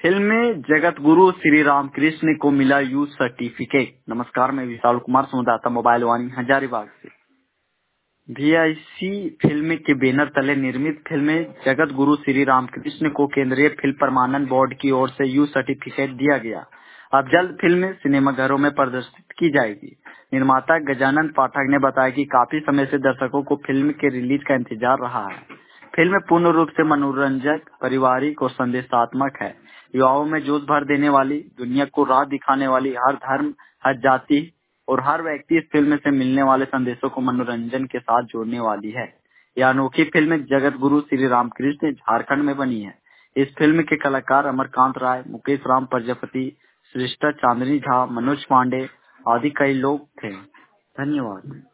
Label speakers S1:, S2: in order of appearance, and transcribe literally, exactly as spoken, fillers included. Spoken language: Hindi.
S1: फिल्म में जगत गुरु श्री रामकृष्ण को मिला यू सर्टिफिकेट। नमस्कार, मैं विशाल कुमार, संवाददाता मोबाइल वाणी हजारीबाग से। वीआईसी फिल्म के बैनर तले निर्मित फिल्म जगत गुरु श्री रामकृष्ण को केंद्रीय फिल्म प्रमाणन बोर्ड की ओर से यू सर्टिफिकेट दिया गया। अब जल्द फिल्म सिनेमाघरों में प्रदर्शित की जाएगी। निर्माता गजानन पाठक ने बताया कि काफी समय से दर्शकों को फिल्म के रिलीज का इंतजार रहा है। फिल्म पूर्ण रूप से मनोरंजक, पारिवारिक और संदेशात्मक है। युवाओं में जोश भर देने वाली, दुनिया को राह दिखाने वाली, हर धर्म, हर जाति और हर व्यक्ति इस फिल्म से मिलने वाले संदेशों को मनोरंजन के साथ जोड़ने वाली है। यह अनोखी फिल्म जगत गुरु श्री रामकृष्ण झारखंड में बनी है। इस फिल्म के कलाकार अमरकांत राय, मुकेश राम प्रजापति, सृष्टा चांदनी झा, मनोज पांडे आदि कई लोग थे। धन्यवाद।